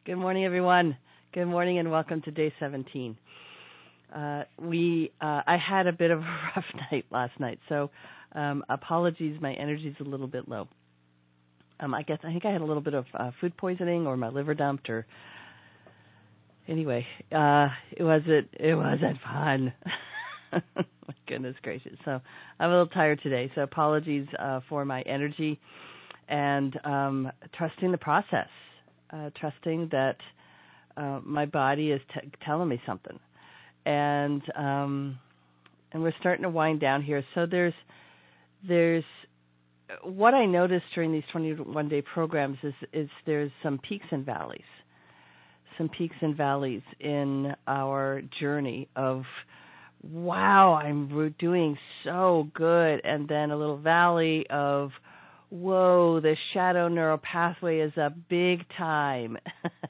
Good morning, everyone. Good morning, and welcome to day 17. I had a bit of a rough night last night, so apologies. My energy's a little bit low. I think I had a little bit of food poisoning, or my liver dumped, or anyway, it wasn't fun. My goodness gracious. So I'm a little tired today. So apologies for my energy, and trusting the process. Trusting that my body is telling me something, and we're starting to wind down here. So there's what I noticed during these 21-day programs is there's some peaks and valleys in our journey of, wow, I'm doing so good, and then a little valley of, whoa, the shadow neural pathway is up big time.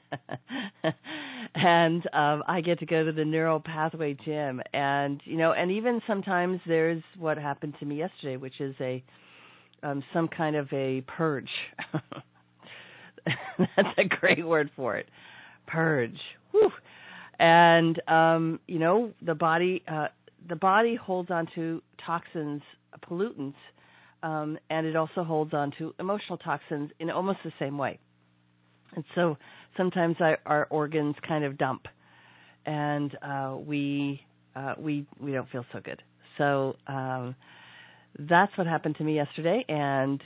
And I get to go to the neural pathway gym. And, and even sometimes there's what happened to me yesterday, which is some kind of a purge. That's a great word for it. Purge. Whew. And, the body holds on to toxins, pollutants, and it also holds on to emotional toxins in almost the same way. And so sometimes our organs kind of dump, and we don't feel so good. So that's what happened to me yesterday, and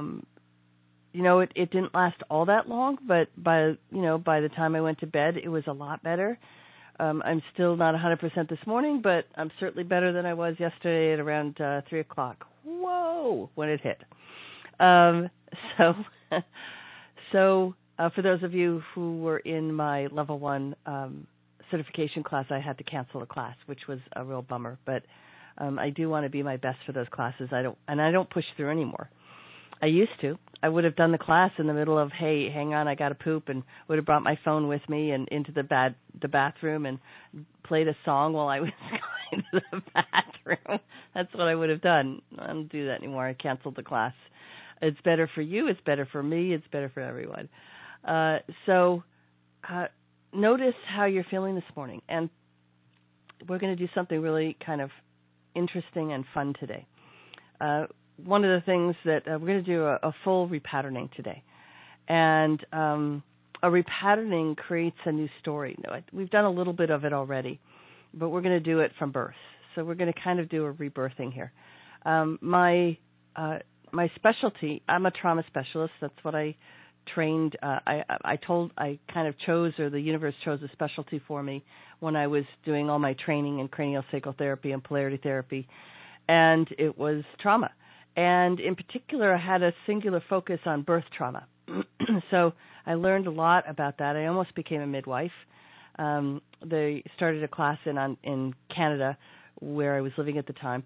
it didn't last all that long, but by the time I went to bed, it was a lot better. I'm still not 100% this morning, but I'm certainly better than I was yesterday at around 3 o'clock. Whoa, when it hit. So for those of you who were in my level 1 certification class, I had to cancel a class, which was a real bummer. But I do want to be my best for those classes. I don't push through anymore. I used to. I would have done the class in the middle of, hey, hang on, I got to poop, and would have brought my phone with me and into the bathroom and played a song while I was going to the bathroom. That's what I would have done. I don't do that anymore. I canceled the class. It's better for you. It's better for me. It's better for everyone. So notice how you're feeling this morning. And we're going to do something really kind of interesting and fun today. One of the things that we're going to do a full repatterning today. And a repatterning creates a new story. We've done a little bit of it already, but we're going to do it from birth. So we're going to kind of do a rebirthing here. My specialty, I'm a trauma specialist. That's what I trained. I kind of chose, or the universe chose a specialty for me when I was doing all my training in craniosacral therapy and polarity therapy, and it was trauma. And in particular, I had a singular focus on birth trauma. So I learned a lot about that. I almost became a midwife. They started a class in Canada, where I was living at the time,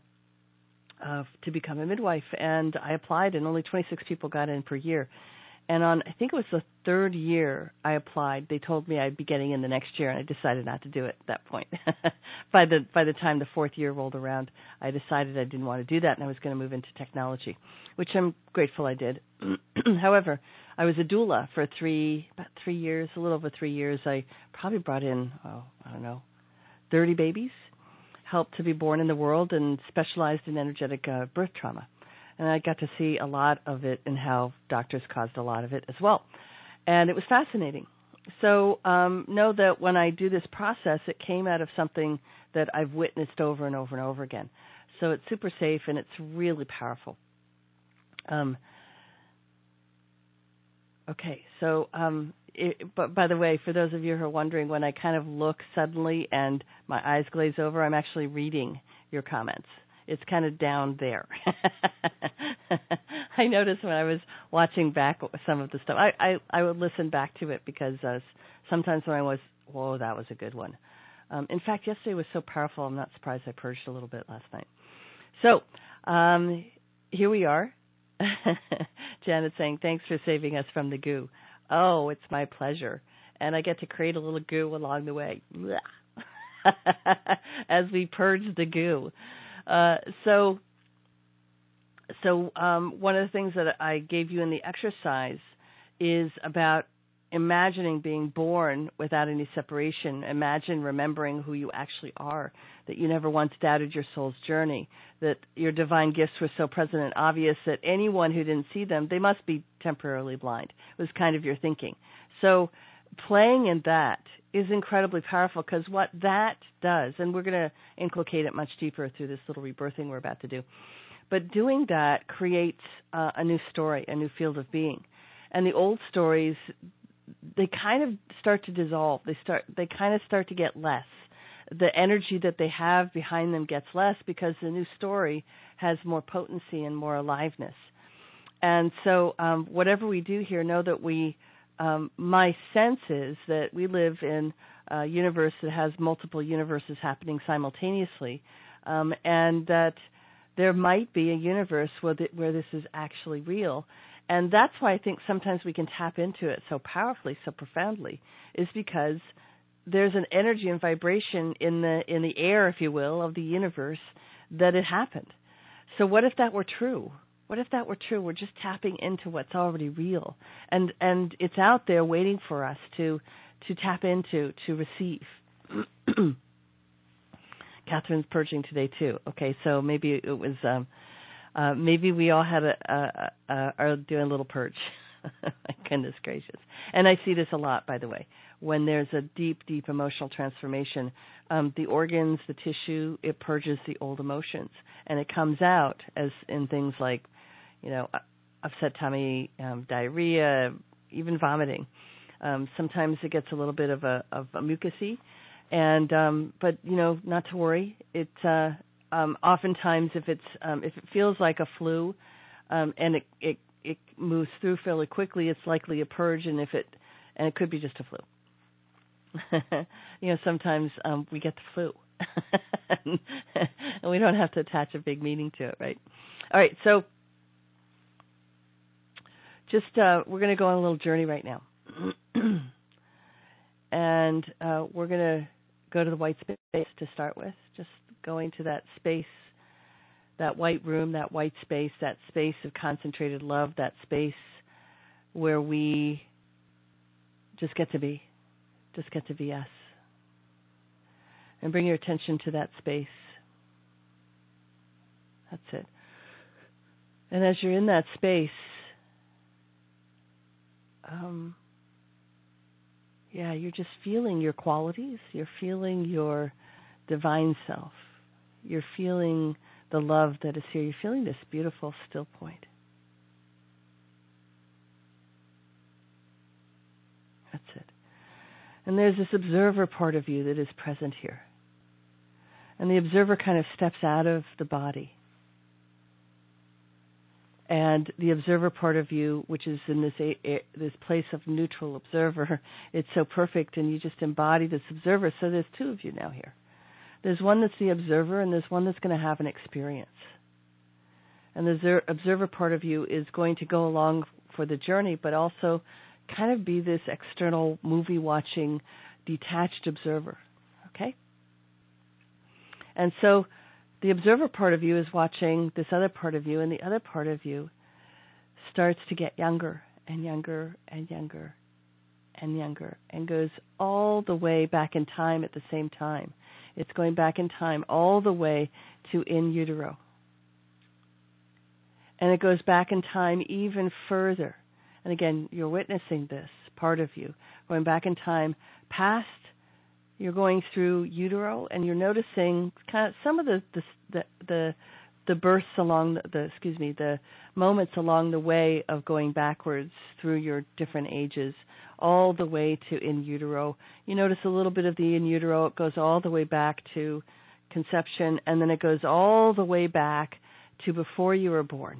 to become a midwife. And I applied, and only 26 people got in per year. And I think it was the third year I applied, they told me I'd be getting in the next year, and I decided not to do it at that point. By the time the fourth year rolled around, I decided I didn't want to do that, and I was going to move into technology, which I'm grateful I did. However, I was a doula for about 3 years, a little over 3 years. I probably brought in, 30 babies, helped to be born in the world, and specialized in energetic birth trauma. And I got to see a lot of it and how doctors caused a lot of it as well. And it was fascinating. So know that when I do this process, it came out of something that I've witnessed over and over and over again. So it's super safe, and it's really powerful. Okay, so but by the way, for those of you who are wondering, when I kind of look suddenly and my eyes glaze over, I'm actually reading your comments. It's kind of down there. I noticed when I was watching back some of the stuff, I would listen back to it because sometimes when I was, whoa, that was a good one. In fact, yesterday was so powerful, I'm not surprised I purged a little bit last night. So here we are. Janet saying, thanks for saving us from the goo. Oh, it's my pleasure. And I get to create a little goo along the way as we purge the goo. So one of the things that I gave you in the exercise is about imagining being born without any separation. Imagine remembering who you actually are, that you never once doubted your soul's journey, that your divine gifts were so present and obvious that anyone who didn't see them, they must be temporarily blind, was kind of your thinking. So playing in that is incredibly powerful, because what that does, and we're going to inculcate it much deeper through this little rebirthing we're about to do, but doing that creates a new story, a new field of being. And the old stories, they kind of start to dissolve. They kind of start to get less. The energy that they have behind them gets less, because the new story has more potency and more aliveness. And so whatever we do here, know that my sense is that we live in a universe that has multiple universes happening simultaneously, and that there might be a universe where this is actually real. And that's why I think sometimes we can tap into it so powerfully, so profoundly, is because there's an energy and vibration in the air, if you will, of the universe that it happened. So what if that were true? What if that were true? We're just tapping into what's already real, and it's out there waiting for us to tap into, to receive. Catherine's purging today too. Okay, so maybe it was maybe we all had are doing a little purge. My goodness gracious! And I see this a lot, by the way. When there's a deep, deep emotional transformation, the organs, the tissue, it purges the old emotions, and it comes out as in things like, upset tummy, diarrhea, even vomiting. Sometimes it gets a little bit of a mucusy, and but not to worry. It oftentimes if it feels like a flu, and it moves through fairly quickly, it's likely a purge, and it could be just a flu. Sometimes we get the flu, and we don't have to attach a big meaning to it, right? All right, so just we're going to go on a little journey right now, and we're going to go to the white space to start with, just going to that space, that white room, that white space, that space of concentrated love, that space where we just get to be us. And bring your attention to that space. That's it. And as you're in that space, you're just feeling your qualities. You're feeling your divine self. You're feeling the love that is here. You're feeling this beautiful still point. That's it. And there's this observer part of you that is present here. And the observer kind of steps out of the body. And the observer part of you, which is in this place of neutral observer, it's so perfect, and you just embody this observer. So there's two of you now here. There's one that's the observer, and there's one that's going to have an experience. And the observer part of you is going to go along for the journey, but also kind of be this external movie-watching, detached observer. Okay? And so the observer part of you is watching this other part of you, and the other part of you starts to get younger and younger and younger and younger, and goes all the way back in time at the same time. It's going back in time all the way to in utero. And it goes back in time even further. And again, you're witnessing this part of you going back in time past. You're going through utero, and you're noticing kind of some of the births along the moments along the way of going backwards through your different ages, all the way to in utero. You notice a little bit of the in utero. It goes all the way back to conception, and then it goes all the way back to before you were born.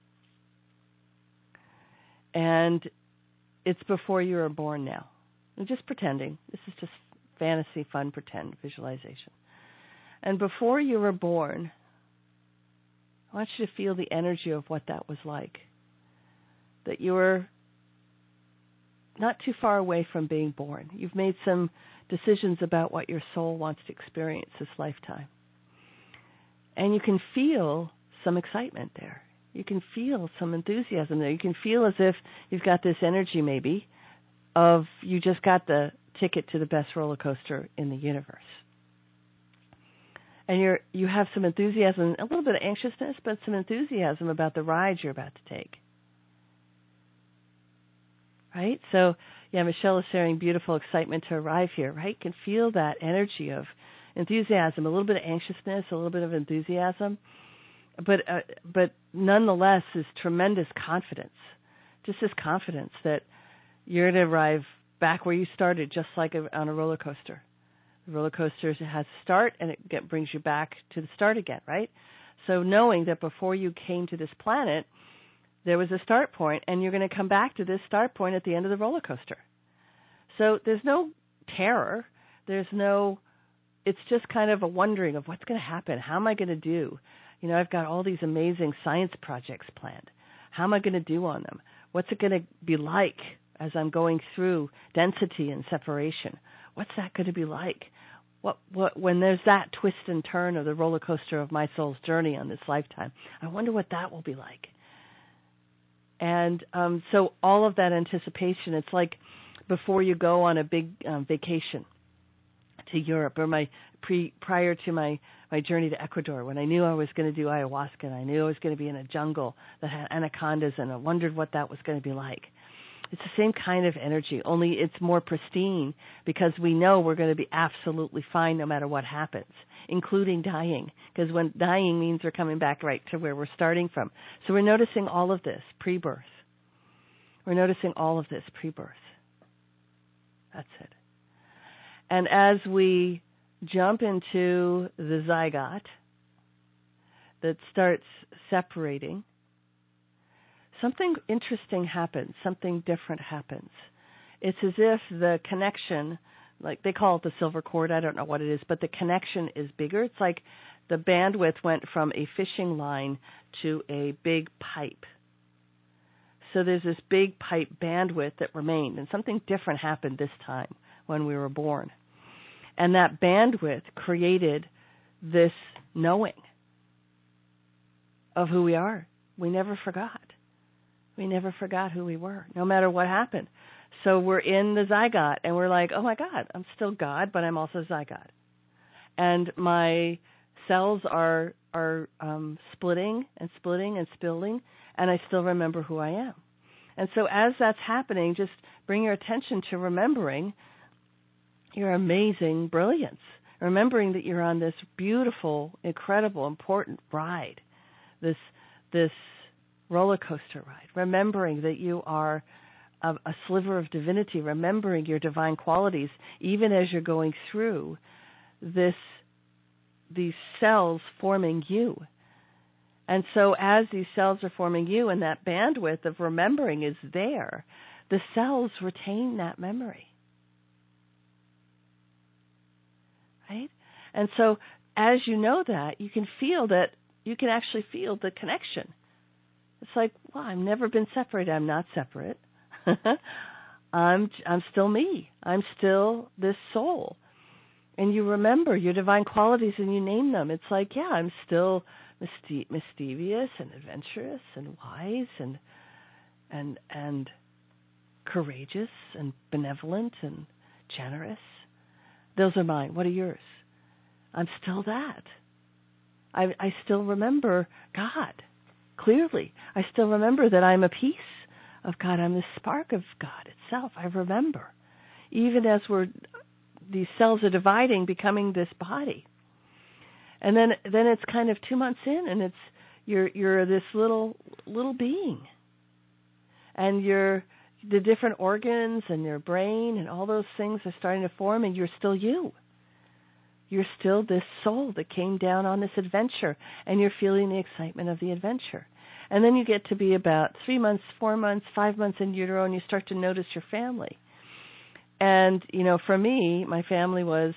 And it's before you were born now. I'm just pretending. This is just fantasy, fun, pretend visualization. And before you were born, I want you to feel the energy of what that was like. That you were not too far away from being born. You've made some decisions about what your soul wants to experience this lifetime. And you can feel some excitement there. You can feel some enthusiasm there. You can feel as if you've got this energy maybe of you just got the ticket to the best roller coaster in the universe. And you have some enthusiasm, a little bit of anxiousness, but some enthusiasm about the ride you're about to take. Right? So, yeah, Michelle is sharing beautiful excitement to arrive here, right? You can feel that energy of enthusiasm, a little bit of anxiousness, a little bit of enthusiasm, but nonetheless is tremendous confidence. Just this confidence that you're going to arrive back where you started, just like on a roller coaster. The roller coaster has a start, and it brings you back to the start again, right? So knowing that before you came to this planet, there was a start point, and you're going to come back to this start point at the end of the roller coaster. So there's no terror. It's just kind of a wondering of what's going to happen. How am I going to do? You know, I've got all these amazing science projects planned. How am I going to do on them? What's it going to be like as I'm going through density and separation? What's that going to be like? What when there's that twist and turn of the roller coaster of my soul's journey on this lifetime? I wonder what that will be like. And so all of that anticipation, it's like before you go on a big vacation to Europe, or prior to my journey to Ecuador, when I knew I was going to do ayahuasca, and I knew I was going to be in a jungle that had anacondas, and I wondered what that was going to be like. It's the same kind of energy, only it's more pristine because we know we're going to be absolutely fine no matter what happens, including dying, because when dying means we're coming back right to where we're starting from. So we're noticing all of this pre-birth. We're noticing all of this pre-birth. That's it. And as we jump into the zygote that starts separating, something interesting happens, something different happens. It's as if the connection, like they call it the silver cord, I don't know what it is, but the connection is bigger. It's like the bandwidth went from a fishing line to a big pipe. So there's this big pipe bandwidth that remained, and something different happened this time when we were born. And that bandwidth created this knowing of who we are. We never forgot. We never forgot who we were, no matter what happened. So we're in the zygote, and we're like, oh, my God, I'm still God, but I'm also zygote. And my cells are splitting and splitting and splitting, and I still remember who I am. And so as that's happening, just bring your attention to remembering your amazing brilliance, remembering that you're on this beautiful, incredible, important ride, this roller coaster ride, remembering that you are a sliver of divinity, remembering your divine qualities, even as you're going through these cells forming you. And so as these cells are forming you and that bandwidth of remembering is there, the cells retain that memory. Right? And so as you know that, you can actually feel the connection. It's like, well, I've never been separated. I'm not separate. I'm still me. I'm still this soul. And you remember your divine qualities and you name them. It's like, yeah, I'm still mischievous and adventurous and wise and courageous and benevolent and generous. Those are mine. What are yours? I'm still that. I still remember God clearly. I still remember that I'm a piece of God. I'm the spark of God itself. I remember. Even as these cells are dividing, becoming this body. And then it's kind of 2 months in, and you're this little being. And the different organs and your brain and all those things are starting to form, and you're still you. You're still this soul that came down on this adventure, and you're feeling the excitement of the adventure. And then you get to be about 3 months, 4 months, 5 months in utero, and you start to notice your family. And, for me, my family was,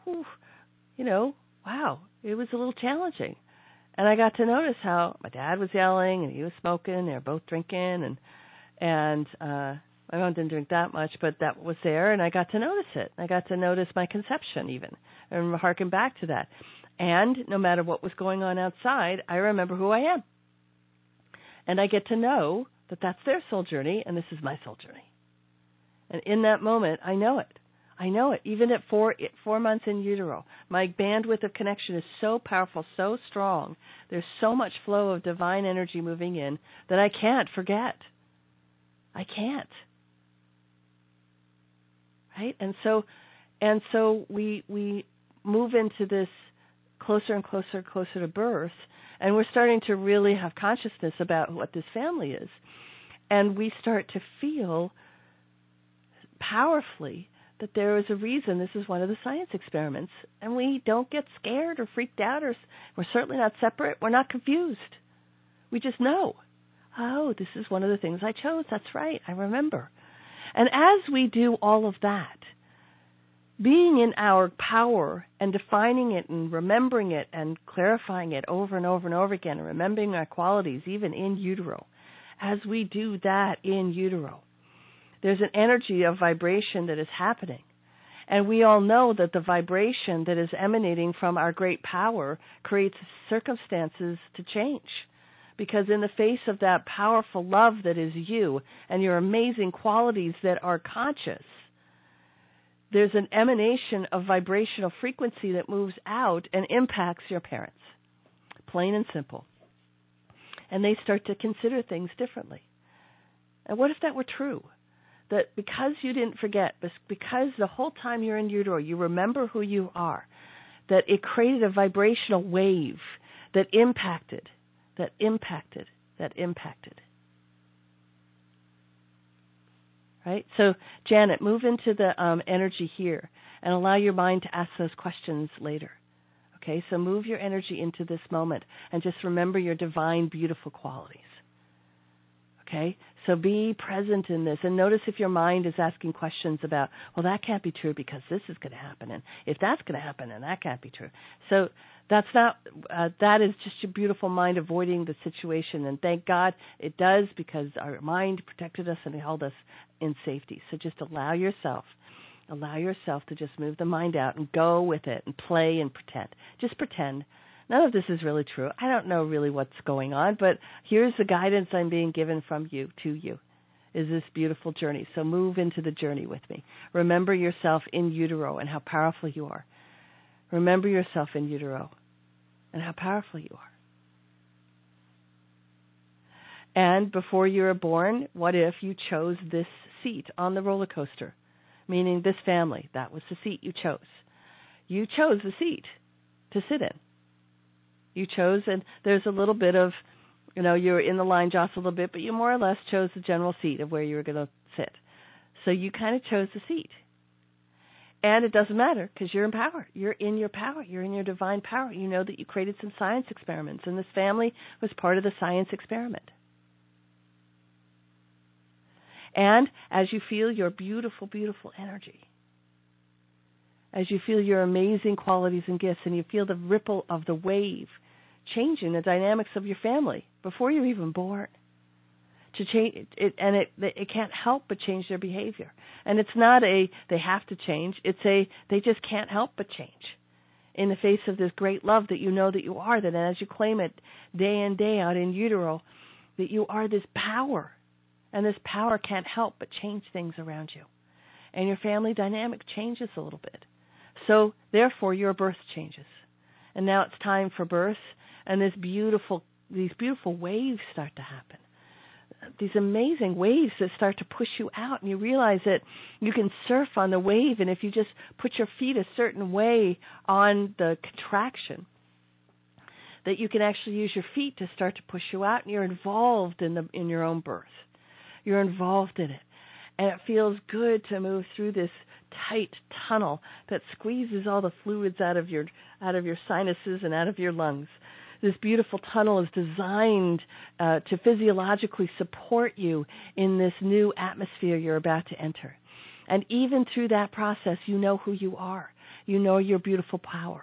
wow, it was a little challenging. And I got to notice how my dad was yelling, and he was smoking, they were both drinking, and my mom didn't drink that much, but that was there, and I got to notice it. I got to notice my conception even, and harken back to that. And no matter what was going on outside, I remember who I am. And I get to know that that's their soul journey, and this is my soul journey. And in that moment, I know it. I know it. Even at 4 months in utero, my bandwidth of connection is so powerful, so strong. There's so much flow of divine energy moving in that I can't forget. I can't. Right? And so we move into this closer and closer to birth, and we're starting to really have consciousness about what this family is. And we start to feel powerfully that there is a reason this is one of the science experiments, and we don't get scared or freaked out, or we're certainly not separate. We're not confused. We just know, oh, this is one of the things I chose. That's right. I remember. And as we do all of that, being in our power and defining it and remembering it and clarifying it over and over and over again, and remembering our qualities even in utero, as we do that in utero, there's an energy of vibration that is happening. And we all know that the vibration that is emanating from our great power creates circumstances to change. Because in the face of that powerful love that is you and your amazing qualities that are conscious, there's an emanation of vibrational frequency that moves out and impacts your parents. Plain and simple. And they start to consider things differently. And what if that were true? That because you didn't forget, because the whole time you're in utero, you remember who you are, that it created a vibrational wave that impacted. Right? So, Janet, move into the energy here and allow your mind to ask those questions later. Okay? So move your energy into this moment and just remember your divine, beautiful qualities. Okay? So be present in this and notice if your mind is asking questions about, well, that can't be true because this is going to happen, and if that's going to happen, then that can't be true. So that's not, that is just your beautiful mind avoiding the situation, and thank God it does, because our mind protected us and held us in safety. So just allow yourself to just move the mind out and go with it and play and pretend. Just pretend. None of this is really true. I don't know really what's going on, but here's the guidance I'm being given from you to you, is this beautiful journey. So move into the journey with me. Remember yourself in utero and how powerful you are. Remember yourself in utero and how powerful you are. And before you were born, what if you chose this seat on the roller coaster? Meaning this family, that was the seat you chose. You chose the seat to sit in. You chose, and there's a little bit of, you're in the line just a little bit, but you more or less chose the general seat of where you were going to sit. So you kind of chose the seat. And it doesn't matter because you're in power. You're in your power. You're in your divine power. You know that you created some science experiments, and this family was part of the science experiment. And as you feel your beautiful, beautiful energy, as you feel your amazing qualities and gifts, and you feel the ripple of the wave changing the dynamics of your family before you're even born, to change it, and it can't help but change their behavior. And it's not they have to change. It's they just can't help but change in the face of this great love that you know that you are. That as you claim it day in, day out in utero, that you are this power. And this power can't help but change things around you. And your family dynamic changes a little bit. So, therefore, your birth changes. And now it's time for birth, and these beautiful waves start to happen. These amazing waves that start to push you out, and you realize that you can surf on the wave, and if you just put your feet a certain way on the contraction, that you can actually use your feet to start to push you out, and you're involved in your own birth. You're involved in it. And it feels good to move through this tight tunnel that squeezes all the fluids out of your sinuses and out of your lungs. This beautiful tunnel is designed to physiologically support you in this new atmosphere you're about to enter. And even through that process, you know who you are. You know your beautiful power.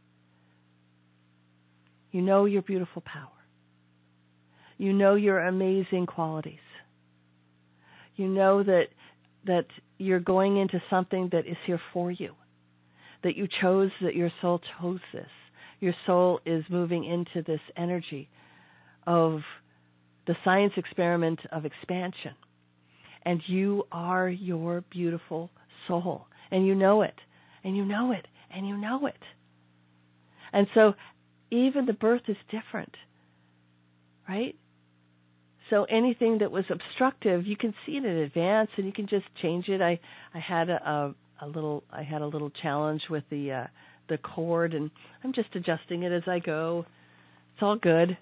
You know your beautiful power. You know your amazing qualities. You know that you're going into something that is here for you, that you chose, that your soul chose this. Your soul is moving into this energy of the science experiment of expansion. And you are your beautiful soul. And you know it. And you know it. And you know it. And so even the birth is different, right? So anything that was obstructive, you can see it in advance, and you can just change it. I had a little challenge with the cord, and I'm just adjusting it as I go. It's all good.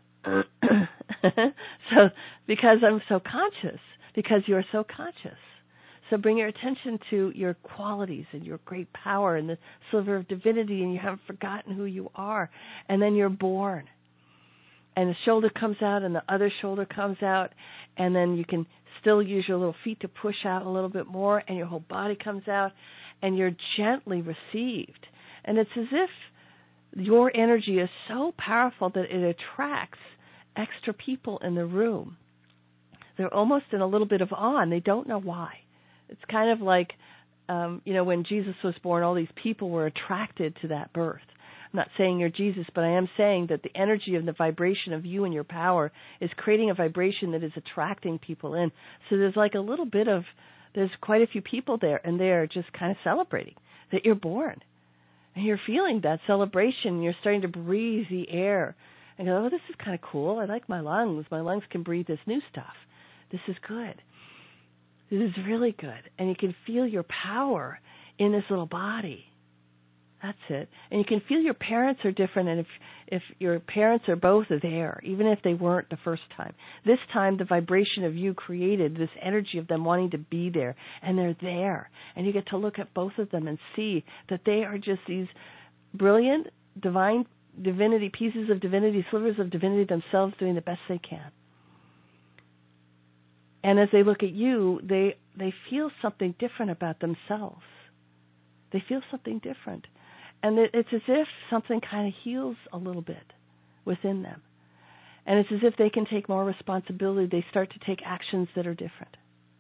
So because I'm so conscious, because you're so conscious. So bring your attention to your qualities and your great power and the sliver of divinity, and you haven't forgotten who you are. And then you're born. And the shoulder comes out and the other shoulder comes out, and then you can still use your little feet to push out a little bit more, and your whole body comes out, and you're gently received. And it's as if your energy is so powerful that it attracts extra people in the room. They're almost in a little bit of awe, and they don't know why. It's kind of like, when Jesus was born, all these people were attracted to that birth. I'm not saying you're Jesus, but I am saying that the energy of the vibration of you and your power is creating a vibration that is attracting people in. So there's like a little bit of, there's quite a few people there, and they're just kind of celebrating that you're born. And you're feeling that celebration. You're starting to breathe the air. And go, oh, this is kind of cool. I like my lungs. My lungs can breathe this new stuff. This is good. This is really good. And you can feel your power in this little body. That's it. And you can feel your parents are different, and if your parents are both there, even if they weren't the first time. This time, the vibration of you created this energy of them wanting to be there, and they're there. And you get to look at both of them and see that they are just these brilliant, divine divinity, pieces of divinity, slivers of divinity themselves doing the best they can. And as they look at you, they feel something different about themselves. They feel something different. And it's as if something kind of heals a little bit within them. And it's as if they can take more responsibility. They start to take actions that are different.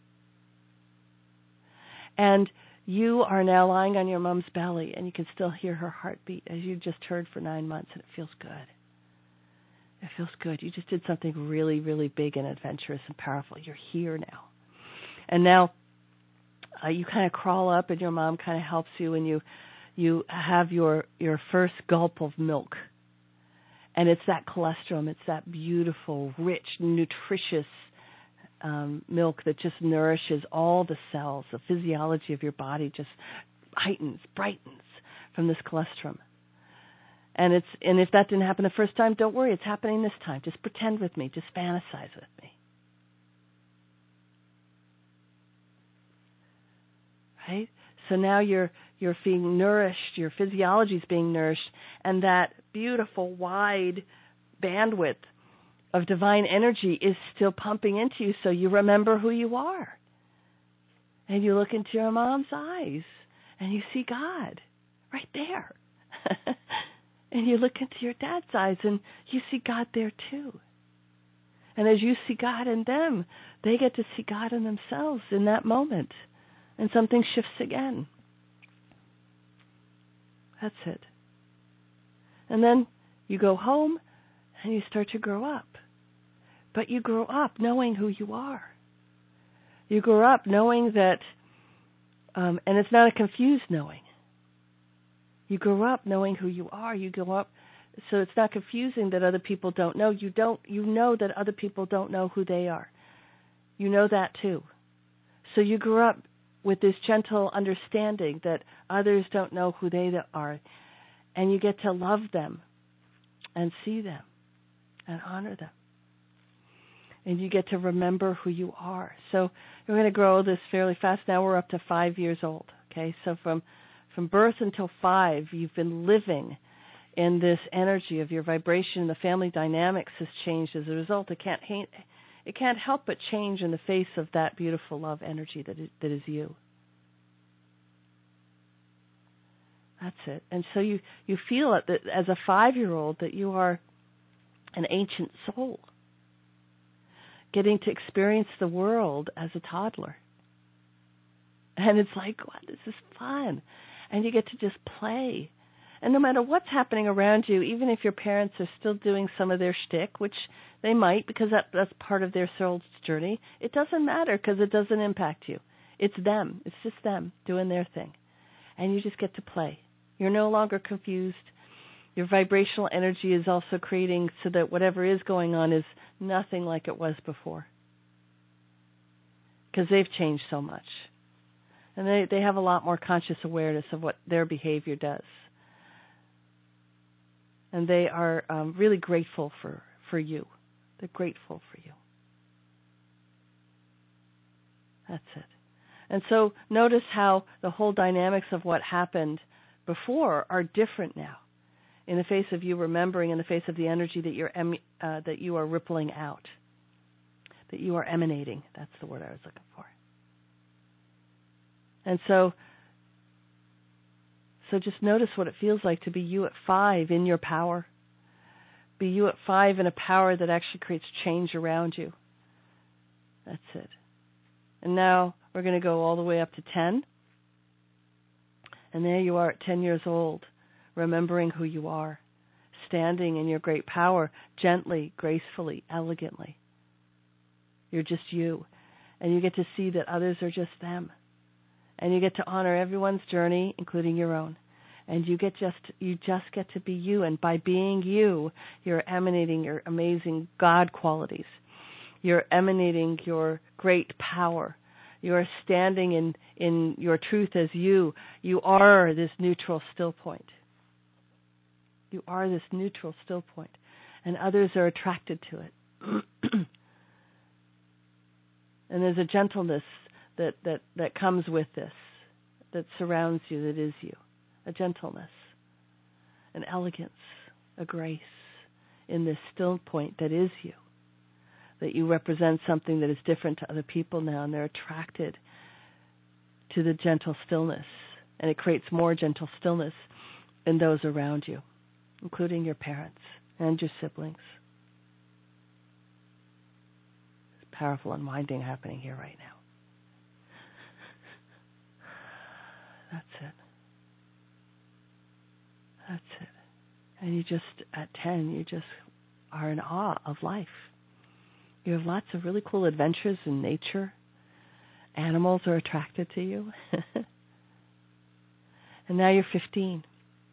And you are now lying on your mom's belly, and you can still hear her heartbeat, as you just heard for 9 months, and it feels good. It feels good. You just did something really, really big and adventurous and powerful. You're here now. And now you kind of crawl up, and your mom kind of helps you, and you have your first gulp of milk. And it's that colostrum. It's that beautiful, rich, nutritious milk that just nourishes all the cells. The physiology of your body just heightens, brightens from this colostrum. And if that didn't happen the first time, don't worry, it's happening this time. Just pretend with me. Just fantasize with me. Right? So now you're being nourished, your physiology is being nourished, and that beautiful wide bandwidth of divine energy is still pumping into you, so you remember who you are. And you look into your mom's eyes, and you see God right there. And you look into your dad's eyes, and you see God there too. And as you see God in them, they get to see God in themselves in that moment. And something shifts again. That's it. And then you go home and you start to grow up. But you grow up knowing who you are. You grow up knowing that, and it's not a confused knowing. You grow up knowing who you are. You grow up, so it's not confusing that other people don't know. You know that other people don't know who they are. You know that too. So you grew up with this gentle understanding that others don't know who they are, and you get to love them and see them and honor them. And you get to remember who you are. So we're going to grow this fairly fast. Now we're up to 5 years old. Okay, so from birth until 5, you've been living in this energy of your vibration. The family dynamics has changed as a result. It can't help but change in the face of that beautiful love energy that is you. That's it. And so you feel it that as a 5-year-old that you are an ancient soul, getting to experience the world as a toddler. And it's like, wow, this is fun. And you get to just play. And no matter what's happening around you, even if your parents are still doing some of their shtick, which They might, because that's part of their soul's journey. It doesn't matter because it doesn't impact you. It's them. It's just them doing their thing. And you just get to play. You're no longer confused. Your vibrational energy is also creating so that whatever is going on is nothing like it was before. Because they've changed so much. And they have a lot more conscious awareness of what their behavior does. And they are really grateful for you. They're grateful for you. That's it. And so notice how the whole dynamics of what happened before are different now. In the face of you remembering, in the face of the energy that you are rippling out, that you are emanating. That's the word I was looking for. And so just notice what it feels like to be you at 5 in your power. Be you at 5 in a power that actually creates change around you. That's it. And now we're going to go all the way up to 10. And there you are at 10 years old, remembering who you are, standing in your great power, gently, gracefully, elegantly. You're just you. And you get to see that others are just them. And you get to honor everyone's journey, including your own. And you just get to be you. And by being you, you're emanating your amazing God qualities. You're emanating your great power. You're standing in your truth as you. You are this neutral still point. You are this neutral still point. And others are attracted to it. And there's a gentleness that comes with this, that surrounds you, that is you. A gentleness, an elegance, a grace in this still point that is you. That you represent something that is different to other people now, and they're attracted to the gentle stillness. And it creates more gentle stillness in those around you, including your parents and your siblings. There's powerful unwinding happening here right now. That's it. That's it. And you just, at 10, you just are in awe of life. You have lots of really cool adventures in nature. Animals are attracted to you. And now you're 15.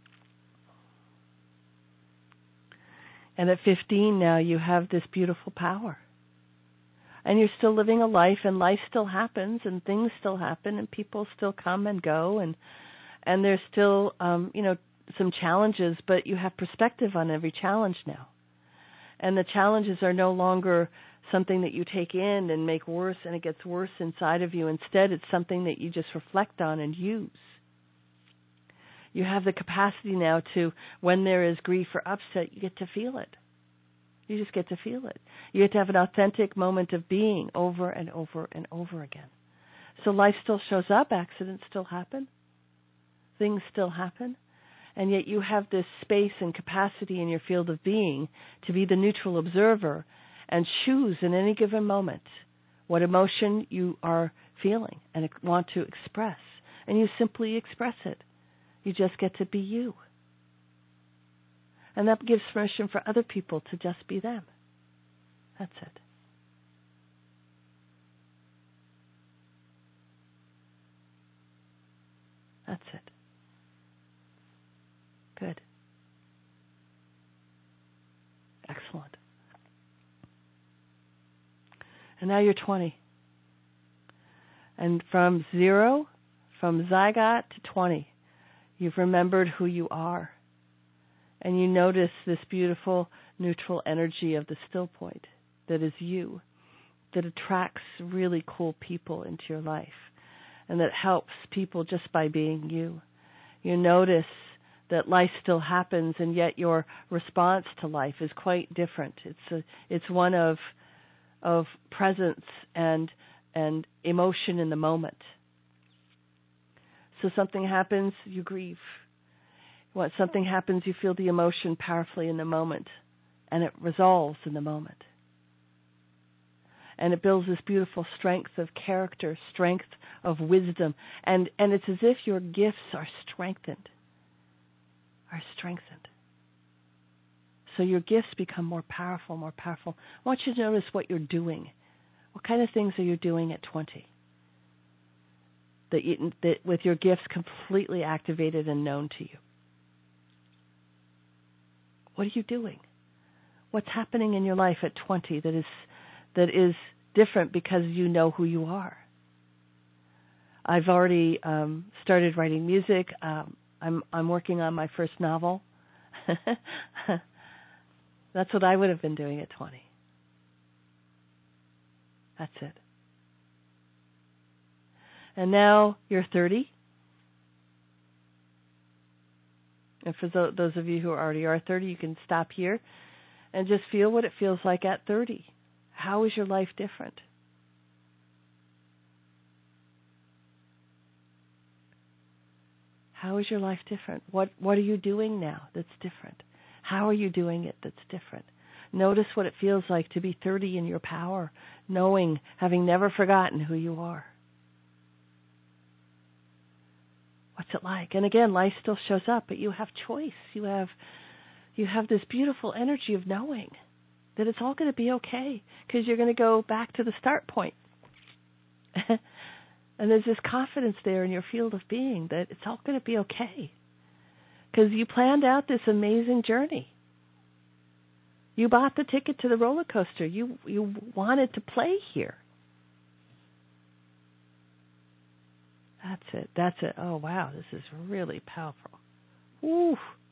And at 15 now you have this beautiful power. And you're still living a life, and life still happens, and things still happen, and people still come and go, and there's still, some challenges, but you have perspective on every challenge now. And the challenges are no longer something that you take in and make worse, and it gets worse inside of you. Instead, it's something that you just reflect on and use. You have the capacity now to, when there is grief or upset, you get to feel it. You just get to feel it. You get to have an authentic moment of being over and over and over again. So life still shows up, accidents still happen, things still happen, and yet you have this space and capacity in your field of being to be the neutral observer and choose in any given moment what emotion you are feeling and want to express. And you simply express it. You just get to be you. And that gives permission for other people to just be them. That's it. That's it. Good. Excellent. And now you're 20. And from zygote to 20, you've remembered who you are. And you notice this beautiful neutral energy of the still point that is you, that attracts really cool people into your life, and that helps people just by being you. You notice that life still happens, and yet your response to life is quite different. It's one of presence and emotion in the moment. So something happens, you grieve. When something happens, you feel the emotion powerfully in the moment, and it resolves in the moment. And it builds this beautiful strength of character, strength of wisdom, and it's as if your gifts are strengthened. So your gifts become more powerful, more powerful. I want you to notice what you're doing. What kind of things are you doing at 20? That with your gifts completely activated and known to you. What are you doing? What's happening in your life at 20 that is different because you know who you are? I've already started writing music. I'm working on my first novel. That's what I would have been doing at 20. That's it. And now you're 30. And for those of you who already are 30, you can stop here and just feel what it feels like at 30. How is your life different? How is your life different? What are you doing now that's different? How are you doing it that's different? Notice what it feels like to be 30 in your power, knowing, having never forgotten who you are. What's it like? And again, life still shows up, but you have choice. You have this beautiful energy of knowing that it's all going to be okay because you're going to go back to the start point. And there's this confidence there in your field of being that it's all going to be okay because you planned out this amazing journey. You bought the ticket to the roller coaster. You wanted to play here. That's it. Oh, wow, this is really powerful. Woo.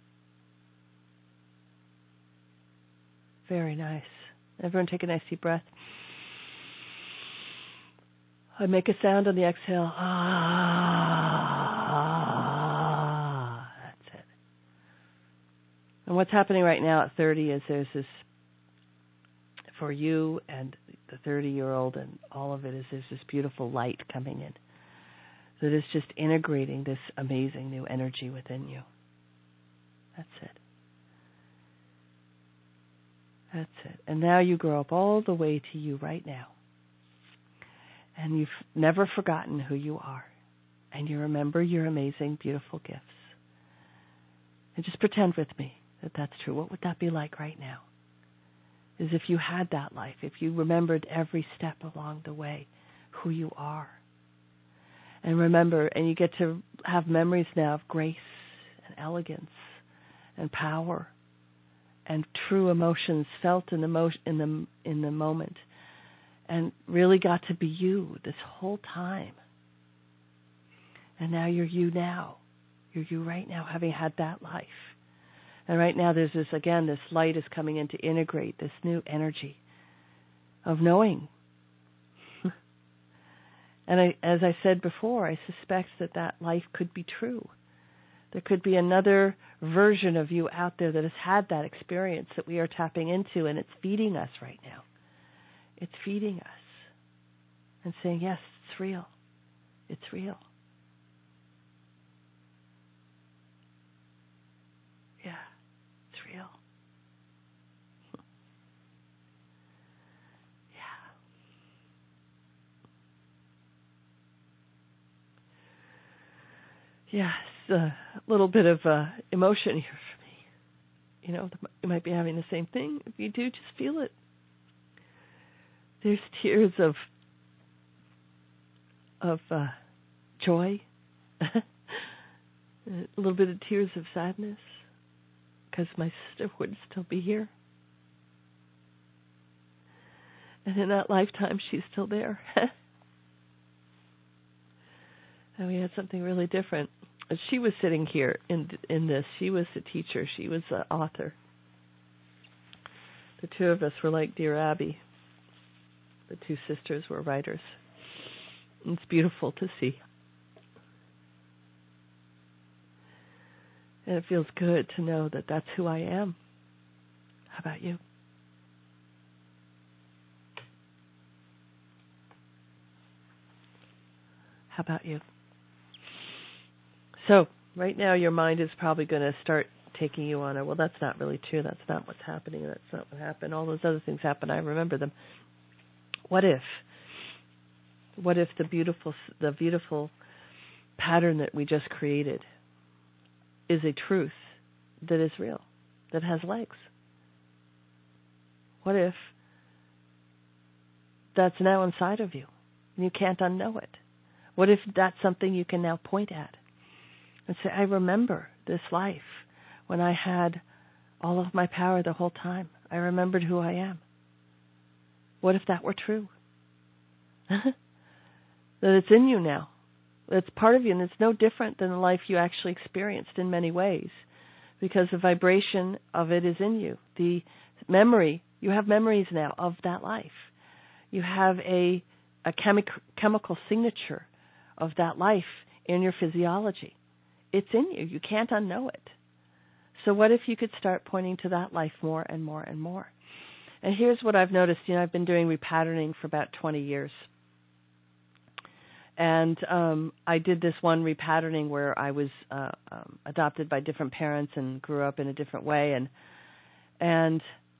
Very nice. Everyone take a nice deep breath. I make a sound on the exhale. Ah. That's it. And what's happening right now at 30 is there's this, for you and the 30-year-old and all of it, is there's this beautiful light coming in that is just integrating this amazing new energy within you. That's it. That's it. And now you grow up all the way to you right now. And you've never forgotten who you are. And you remember your amazing, beautiful gifts. And just pretend with me that that's true. What would that be like right now? As if you had that life, if you remembered every step along the way, who you are. And remember, and you get to have memories now of grace and elegance and power and true emotions felt in the moment, and really got to be you this whole time. And now you're you now. You're you right now, having had that life. And right now there's this light is coming in to integrate this new energy of knowing. And as I said before, I suspect that life could be true. There could be another version of you out there that has had that experience that we are tapping into, and it's feeding us right now. It's feeding us and saying, yes, it's real. It's real. Yeah, it's real. Yeah, it's a little bit of emotion here for me. You know, you might be having the same thing. If you do, just feel it. There's tears of joy, a little bit of tears of sadness, because my sister would still be here. And in that lifetime, she's still there. And we had something really different. She was sitting here in this. She was the teacher. She was the author. The two of us were like Dear Abby. The two sisters were writers. It's beautiful to see. And it feels good to know that that's who I am. How about you? How about you? So, right now your mind is probably going to start taking you on well, that's not really true. That's not what's happening. That's not what happened. All those other things happen. I remember them. What if? What if the beautiful pattern that we just created is a truth that is real, that has legs? What if that's now inside of you and you can't unknow it? What if that's something you can now point at and say, I remember this life when I had all of my power the whole time. I remembered who I am. What if that were true? That it's in you now. It's part of you, and it's no different than the life you actually experienced in many ways, because the vibration of it is in you. The memory, you have memories now of that life. You have a chemical signature of that life in your physiology. It's in you. You can't unknow it. So what if you could start pointing to that life more and more and more? And here's what I've noticed. I've been doing repatterning for about 20 years. And I did this one repatterning where I was adopted by different parents and grew up in a different way. And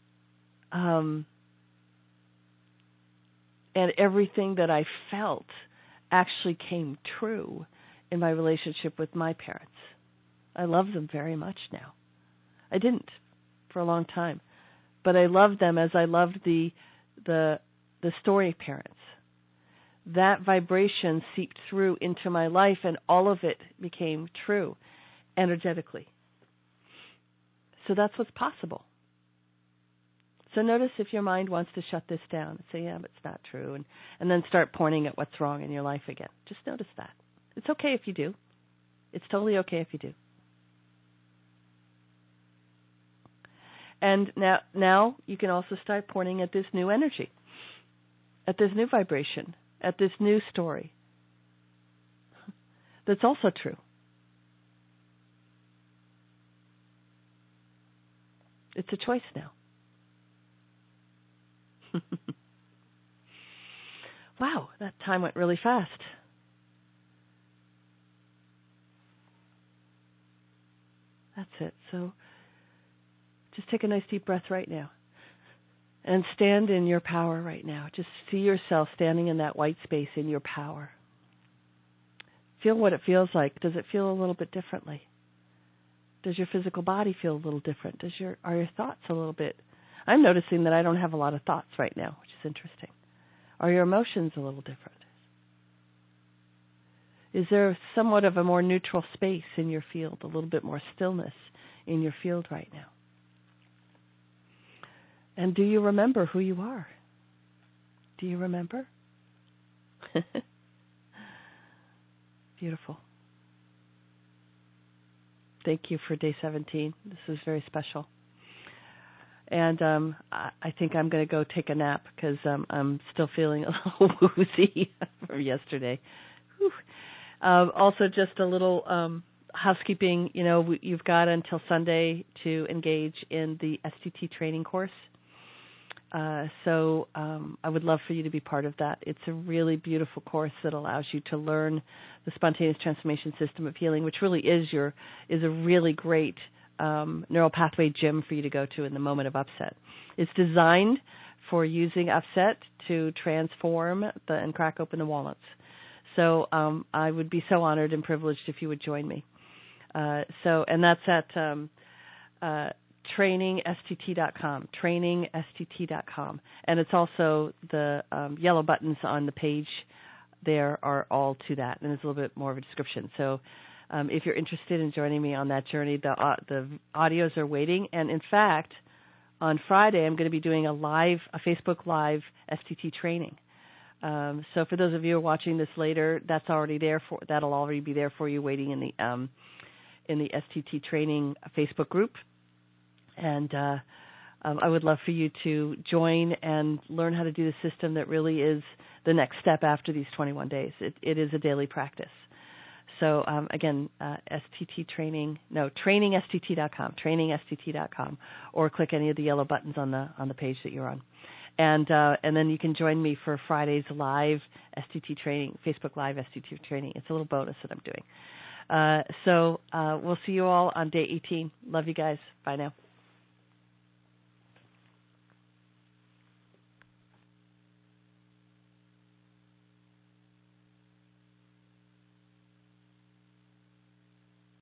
everything that I felt actually came true in my relationship with my parents. I love them very much now. I didn't for a long time, but I loved them as I loved the story parents. That vibration seeped through into my life, and all of it became true energetically. So that's what's possible. So notice if your mind wants to shut this down and say, yeah, but it's not true, and then start pointing at what's wrong in your life again. Just notice that. It's okay if you do. It's totally okay if you do. And now you can also start pointing at this new energy, at this new vibration, at this new story that's also true. It's a choice now. Wow, that time went really fast. That's it. So just take a nice deep breath right now and stand in your power right now. Just see yourself standing in that white space in your power. Feel what it feels like. Does it feel a little bit differently? Does your physical body feel a little different? Are your thoughts a little bit? I'm noticing that I don't have a lot of thoughts right now, which is interesting. Are your emotions a little different? Is there somewhat of a more neutral space in your field, a little bit more stillness in your field right now? And do you remember who you are? Do you remember? Beautiful. Thank you for day 17. This is very special. And I think I'm going to go take a nap because I'm still feeling a little woozy from yesterday. Also, just a little housekeeping. You've got until Sunday to engage in the STT training course. So I would love for you to be part of that. It's a really beautiful course that allows you to learn the spontaneous transformation system of healing, which really is a really great neural pathway gym for you to go to in the moment of upset. It's designed for using upset to transform and crack open the walnuts. So I would be so honored and privileged if you would join me. And that's at trainingstt.com, trainingstt.com. And it's also the yellow buttons on the page there are all to that, and there's a little bit more of a description. So if you're interested in joining me on that journey, the audios are waiting. And in fact, on Friday, I'm going to be doing a Facebook Live STT training. So for those of you who are watching this later, that'll already be there for you, waiting in the STT training Facebook group. And I would love for you to join and learn how to do the system that really is the next step after these 21 days. It is a daily practice. So again, trainingstt.com, trainingstt.com, or click any of the yellow buttons on the page that you're on. And then you can join me for Friday's live STT training, Facebook Live STT training. It's a little bonus that I'm doing. So we'll see you all on day 18. Love you guys. Bye now.